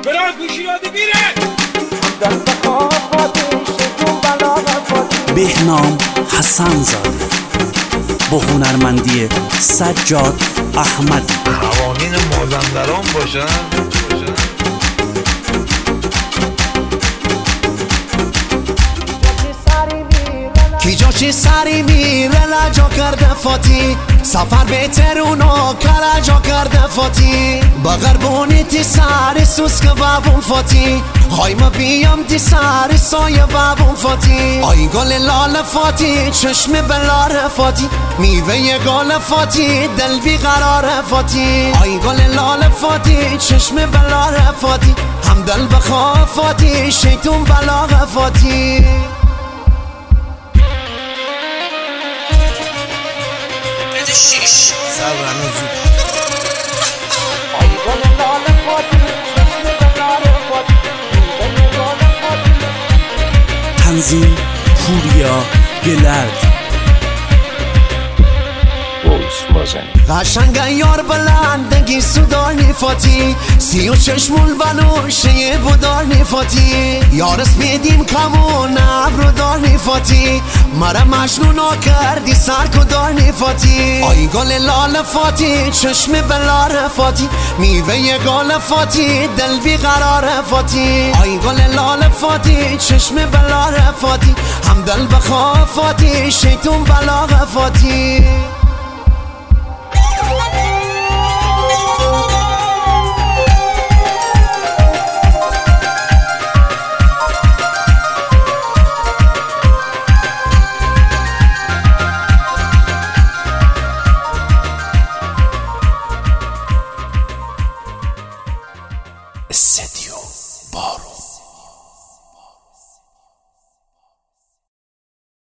برای گوشی یادی میره. بهنام حسن زاده با هنرمندی سجاد احمد. قوانین مازندران باشن. کی جاشی سری میره لجا کرده فاتی سفر به ترونو کلجا کرده فاتی بغربونی تی سری سوسک بابون فاتی های ما بیام تی سری سایه بابون فاتی آی گل لال فاتی چشم بلار فاتی میوه گل فاتی دل بیقرار فاتی آی گل لال فاتی چشم بلار فاتی هم دل بخوا فاتی شیطون بلاغ فاتی تنظیم پوریا گلرد. قشنگ یار بلندگی سودانی فاتی سی و چشمون بنوشه بودانی فاتی یارس بیدیم کمون ابرو دانی فاتی مرا مجنونا کردی سرکودانی فاتی آی گل لال فاتی چشم بلار فاتی میوه گل فاتی دل بیقرار فاتی آی گل لال فاتی چشم بلار فاتی هم دل بخوا فاتی شیطون بلاغ فاتی استدیو بارو.